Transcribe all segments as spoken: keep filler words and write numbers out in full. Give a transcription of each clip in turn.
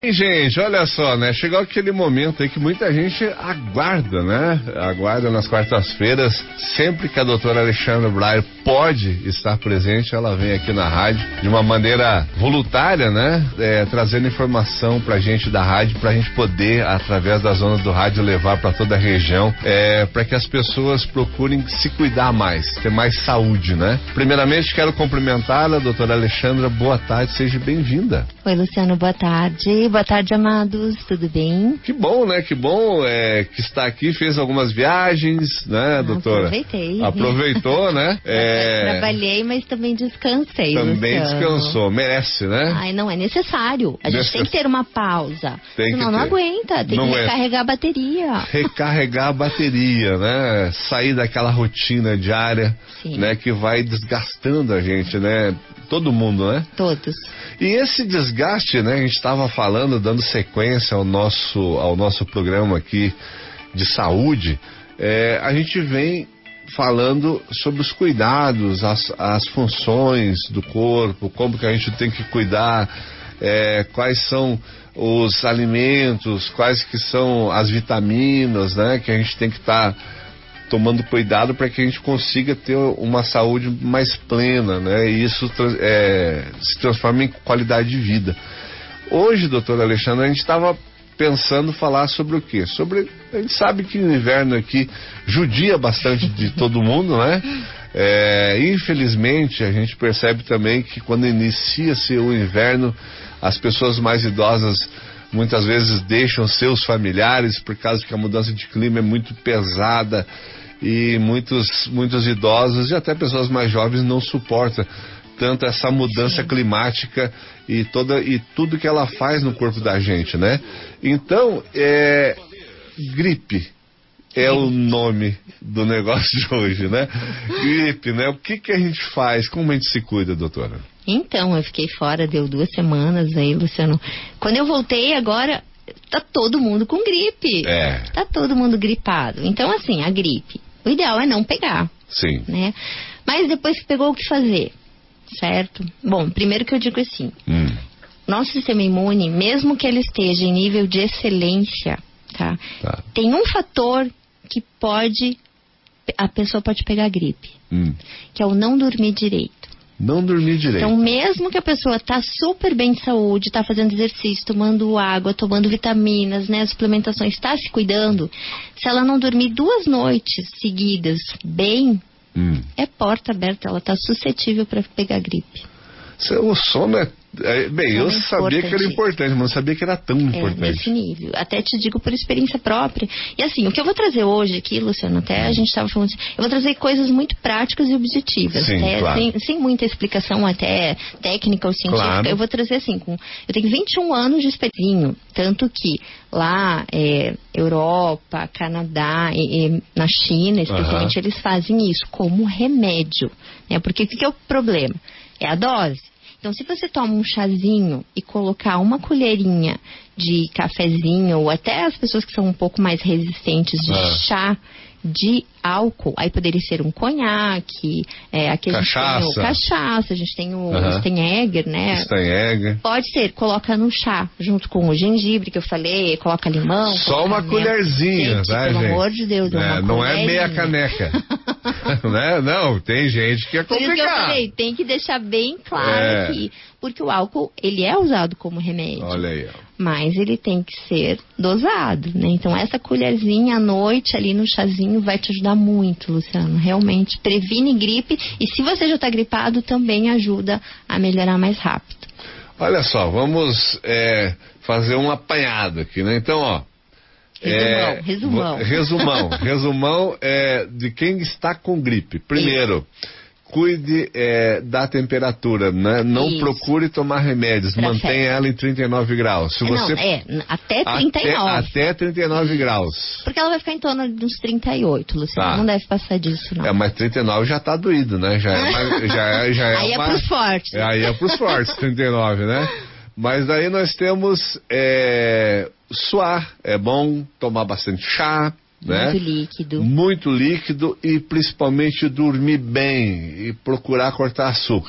Gente, olha só, né? Chegou aquele momento aí que muita gente aguarda, né? Aguarda nas quartas-feiras, sempre que a doutora Alexandra Breyer pode estar presente, ela vem aqui na rádio de uma maneira voluntária, né? É, trazendo informação pra gente da rádio, pra gente poder, através das ondas do rádio, levar pra toda a região, é, pra que as pessoas procurem se cuidar mais, ter mais saúde, né? Primeiramente, quero cumprimentá-la, doutora Alexandra, boa tarde, seja bem-vinda. Oi, Luciano, boa tarde. Boa tarde, amados, tudo bem? Que bom, né? Que bom é, que está aqui, fez algumas viagens, né, doutora? Aproveitei. Aproveitou, né? É... Trabalhei, mas também descansei, Também Luciano. Descansou, merece, né? Ai, não é necessário. A gente Descans... tem que ter uma pausa. Tem Senão que não ter. aguenta, tem não que recarregar é... a bateria. Recarregar a bateria, né? Sair daquela rotina diária, Sim. né? Que vai desgastando a gente, né? Todo mundo, né? Todos. E esse desgaste, né? A gente estava falando, dando sequência ao nosso, ao nosso programa aqui de saúde, é, a gente vem falando sobre os cuidados, as, as funções do corpo, como que a gente tem que cuidar, é, quais são os alimentos, quais que são as vitaminas, né? Que a gente tem que estar tá tomando cuidado para que a gente consiga ter uma saúde mais plena, né? E isso é, se transforma em qualidade de vida. Hoje, doutora Alexandra, a gente estava pensando falar sobre o quê? Sobre, a gente sabe que o inverno aqui judia bastante de todo mundo, né? É, infelizmente, a gente percebe também que quando inicia-se o inverno, as pessoas mais idosas muitas vezes deixam seus familiares por causa que a mudança de clima é muito pesada e muitos, muitos idosos e até pessoas mais jovens não suportam tanto essa mudança Sim. climática e, toda, e tudo que ela faz no corpo da gente, né? Então, é, gripe é o nome do negócio de hoje, né? Gripe, né? O que que a gente faz? Como a gente se cuida, doutora? Então, eu fiquei fora, deu duas semanas aí, Luciano. Quando eu voltei agora, tá todo mundo com gripe. É. Tá todo mundo gripado. Então, assim, a gripe, o ideal é não pegar. Sim. Né? Mas depois que pegou, o que fazer? Certo? Bom, primeiro que eu digo assim, hum. nosso sistema imune, mesmo que ele esteja em nível de excelência, tá? tá. Tem um fator que pode, a pessoa pode pegar gripe, hum. que é o não dormir direito. Não dormir direito. Então, mesmo que a pessoa tá super bem de saúde, tá fazendo exercício, tomando água, tomando vitaminas, né, suplementações, está se cuidando, se ela não dormir duas noites seguidas bem, hum. é porta aberta, ela tá suscetível para pegar gripe. O sono é... é bem, eu sabia que era importante, mas não sabia que era tão importante. É, nesse nível. Até te digo por experiência própria. E assim, o que eu vou trazer hoje aqui, Luciano, até a gente estava falando assim, eu vou trazer coisas muito práticas e objetivas. Sim, até, claro. sem, sem muita explicação até técnica ou científica. Claro. Eu vou trazer assim, com, eu tenho vinte e um anos de experiência, tanto que lá, é, Europa, Canadá, e, e na China, especialmente, uhum. eles fazem isso como remédio. Né? Porque o que, que é o problema? É a dose. Então, se você toma um chazinho e colocar uma colherinha de cafezinho, ou até as pessoas que são um pouco mais resistentes de ah. chá de álcool, aí poderia ser um conhaque, é, aqui a gente cachaça. tem o cachaça, a gente tem o uh-huh. Steinegger, né? Steinegger. Pode ser, coloca no chá, junto com o gengibre que eu falei, coloca limão. Só uma colherzinha, gente, tá, pelo gente? amor de Deus, é uma Não é meia caneca. né? Não, tem gente que é complicado. Por isso que eu falei, tem que deixar bem claro é. aqui, porque o álcool, ele é usado como remédio. Olha aí, ó. Mas ele tem que ser dosado, né? Então, essa colherzinha à noite ali no chazinho vai te ajudar muito, Luciano. Realmente previne gripe e se você já está gripado, também ajuda a melhorar mais rápido. Olha só, vamos é, fazer um apanhado aqui, né? Então, ó. Resumão, é, resumão. Resumão, resumão é, de quem está com gripe. Primeiro... Isso. Cuide é, da temperatura, né? Não Isso. procure tomar remédios, pra mantenha festa. ela em trinta e nove graus. Se você... Não, é, até trinta e nove. Até, até trinta e nove graus. Porque ela vai ficar em torno de uns trinta e oito, Luciano, tá. não deve passar disso, não. É, mas trinta e nove já tá doído, né? Já é, uma, já é, já é Aí uma... é pros fortes. É, aí é pros fortes, trinta e nove, né? Mas daí nós temos é, suar, é bom tomar bastante chá, né? Muito líquido. Muito líquido e principalmente dormir bem e procurar cortar açúcar.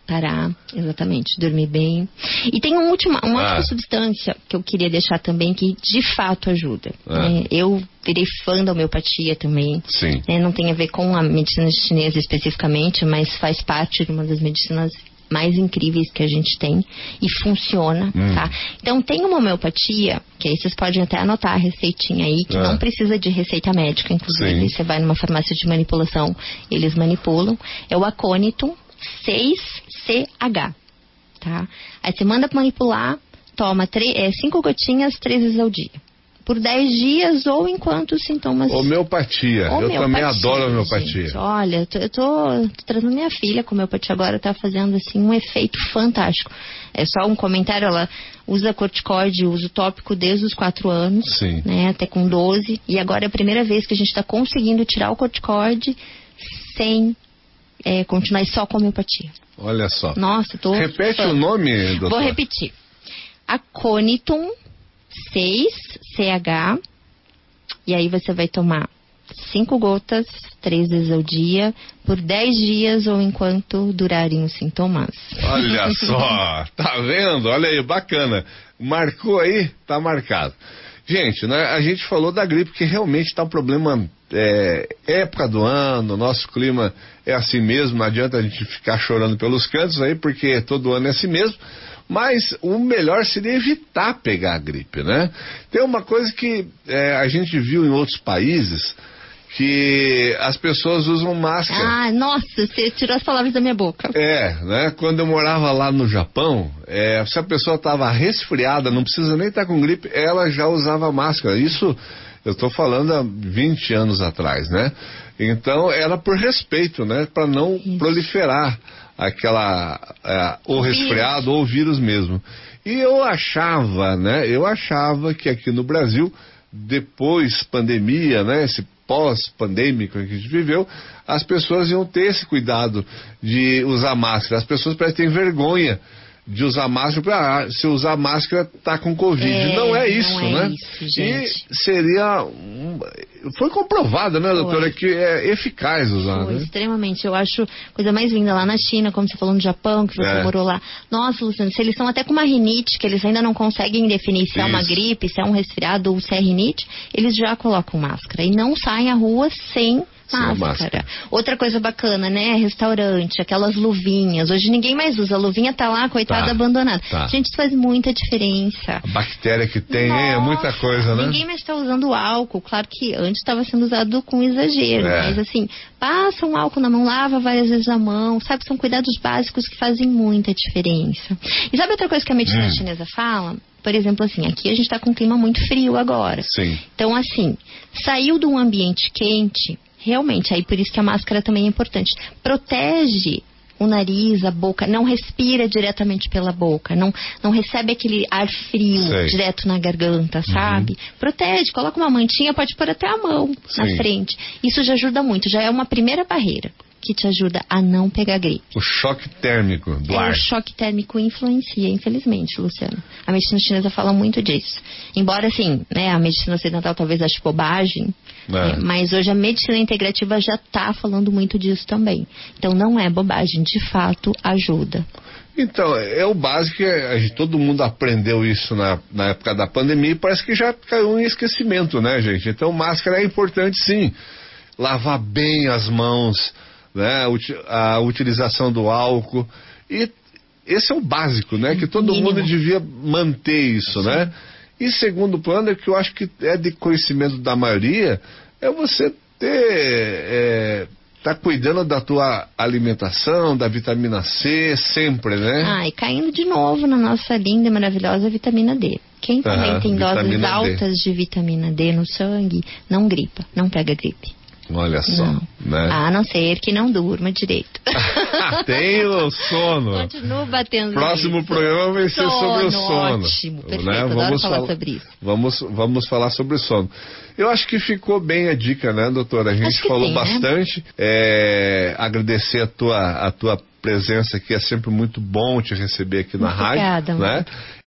Parar, exatamente, dormir bem. E tem um último, uma ah. última substância que eu queria deixar também, que de fato ajuda. Ah. Né? Eu virei fã da homeopatia também. Sim. Né? Não tem a ver com a medicina chinesa especificamente, mas faz parte de uma das medicinas mais incríveis que a gente tem e funciona, hum. tá? Então tem uma homeopatia, que aí vocês podem até anotar a receitinha aí, que ah. não precisa de receita médica, inclusive. Sim. Você vai numa farmácia de manipulação, eles manipulam. É o Aconitum seis C H, tá? Aí você manda manipular, toma é, cinco gotinhas três vezes ao dia. Por dez dias ou enquanto os sintomas... Homeopatia. homeopatia. Eu também adoro homeopatia. Gente, olha, eu tô, eu tô, tô trazendo minha filha com homeopatia agora, tá fazendo assim um efeito fantástico. É só um comentário, ela usa corticoide, uso tópico desde os quatro anos, Sim. né, até com doze. E agora é a primeira vez que a gente tá conseguindo tirar o corticoide sem é, continuar só com homeopatia. Olha só. Nossa, tô... Repete fã. O nome, doutor. Vou repetir. Aconitum seis C H, e aí você vai tomar cinco gotas, três vezes ao dia, por dez dias ou enquanto durarem os sintomas. Olha só, tá vendo? Olha aí, bacana. Marcou aí? Tá marcado. Gente, né, a gente falou da gripe, que realmente tá um problema, é, época do ano, nosso clima é assim mesmo, não adianta a gente ficar chorando pelos cantos aí, porque todo ano é assim mesmo. Mas o melhor seria evitar pegar a gripe, né? Tem uma coisa que é, a gente viu em outros países, que as pessoas usam máscara. Ah, nossa, você tirou as palavras da minha boca. É, né? Quando eu morava lá no Japão, é, se a pessoa estava resfriada, não precisa nem estar com gripe, ela já usava máscara. Isso eu estou falando há vinte anos atrás, né? Então era por respeito, né? Para não Isso. proliferar aquela, é, ou resfriado ou vírus mesmo. E eu achava, né, eu achava que aqui no Brasil, depois pandemia, né, esse pós-pandêmico que a gente viveu, as pessoas iam ter esse cuidado de usar máscara. As pessoas parecem ter vergonha de usar máscara, para ah, se usar máscara tá com Covid. É, não é isso, não é né? Isso, gente. E seria... Um, foi comprovado, né, doutora, foi. que é eficaz usar, foi, né? Extremamente. Eu acho coisa mais linda lá na China, como você falou no Japão, que você é. morou lá. Nossa, Luciano, se eles estão até com uma rinite, que eles ainda não conseguem definir se isso. é uma gripe, se é um resfriado ou se é rinite, eles já colocam máscara. E não saem à rua sem... Máscara. máscara. Outra coisa bacana, né? Restaurante, aquelas luvinhas. Hoje ninguém mais usa. A luvinha tá lá, coitada, tá, abandonada. Tá. Gente, isso faz muita diferença. A bactéria que tem, Nossa, é muita coisa, né? Ninguém mais está usando álcool. Claro que antes estava sendo usado com exagero. É. Mas assim, passa um álcool na mão, lava várias vezes a mão. Sabe, são cuidados básicos que fazem muita diferença. E sabe outra coisa que a medicina hum. chinesa fala? Por exemplo, assim, aqui a gente está com um clima muito frio agora. Sim. Então, assim, saiu de um ambiente quente... Realmente, aí por isso que a máscara também é importante. Protege o nariz, a boca, não respira diretamente pela boca, não, não recebe aquele ar frio Sei. direto na garganta, sabe? Uhum. Protege, coloca uma mantinha, pode pôr até a mão Sim. na frente. Isso já ajuda muito, já é uma primeira barreira que te ajuda a não pegar gripe. O choque térmico do é, ar. O choque térmico influencia, infelizmente, Luciano. A medicina chinesa fala muito disso. Embora, assim, né, a medicina ocidental talvez ache bobagem, é. É, mas hoje a medicina integrativa já está falando muito disso também. Então não é bobagem, de fato ajuda. Então, é o básico, a gente, todo mundo aprendeu isso na, na época da pandemia e parece que já caiu em esquecimento, né, gente? Então máscara é importante sim. Lavar bem as mãos, né, a utilização do álcool, e esse é o básico, né, que todo Mínimo. mundo devia manter isso, Sim. né, e segundo plano, é que eu acho que é de conhecimento da maioria, é você ter, é, tá cuidando da tua alimentação, da vitamina C, sempre, né. Ah, e caindo de novo na nossa linda e maravilhosa vitamina D. Quem também ah, tem doses altas D. de vitamina D no sangue, não gripa, não pega gripe. Olha só, não. né? A não ser que não durma direito. Tem o sono. Continuo batendo Próximo isso. programa vai ser sono, sobre o sono. Ótimo, perfeito, né? adoro vamos falar fal... sobre isso. Vamos, vamos falar sobre o sono. Eu acho que ficou bem a dica, né, doutora? A gente falou sim, bastante. Né? É, agradecer a tua, a tua presença aqui, é sempre muito bom te receber aqui na Obrigada, rádio. Né?